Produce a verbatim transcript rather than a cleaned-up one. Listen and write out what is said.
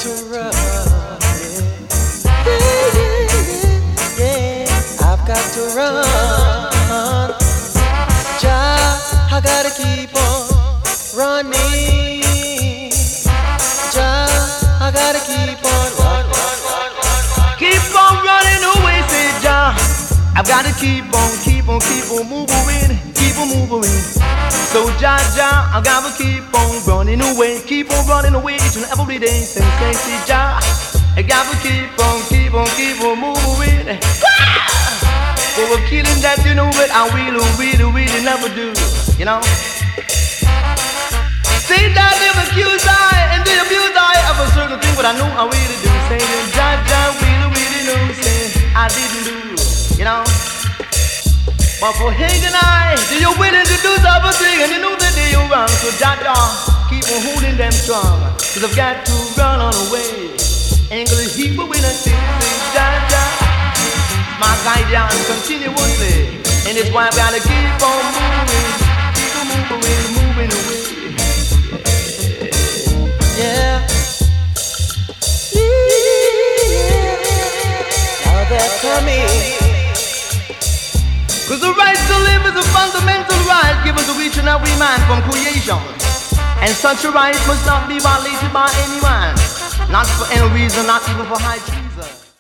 to run. Yeah, yeah, yeah, yeah. I've got to run. Jah, I gotta keep on running. Jah, I gotta keep on run, run, run, run, run. Keep on running away, say Jah. I've gotta keep on, keep on, keep on moving, keep on moving. So Jah, Jah, I gotta keep on running away, keep on running away each and every day. Say, say, say Jah, I gotta keep on, keep on, keep on moving. For a killing that you know what I will, really, really never do, you know. Say that they accuse I and they abuse I of a certain thing, but I know I really do. Say that Jah, Jah, really, really know, say I didn't do, you know. But for Hank and I, they are willing to do something, and you know that they are wrong. So Jah, Jah, keep on holding them strong, cause I've got to run on away. Ain't gonna heap when I say, say Jah, Jah, my guidance continuously, and it's why I've gotta keep on moving, keep on moving, moving away. Yeah. Yeah. Now they're coming. Cause the right to live is a fundamental right given to each and every man from creation. And such a right must not be violated by anyone. Not for any reason, not even for high treason.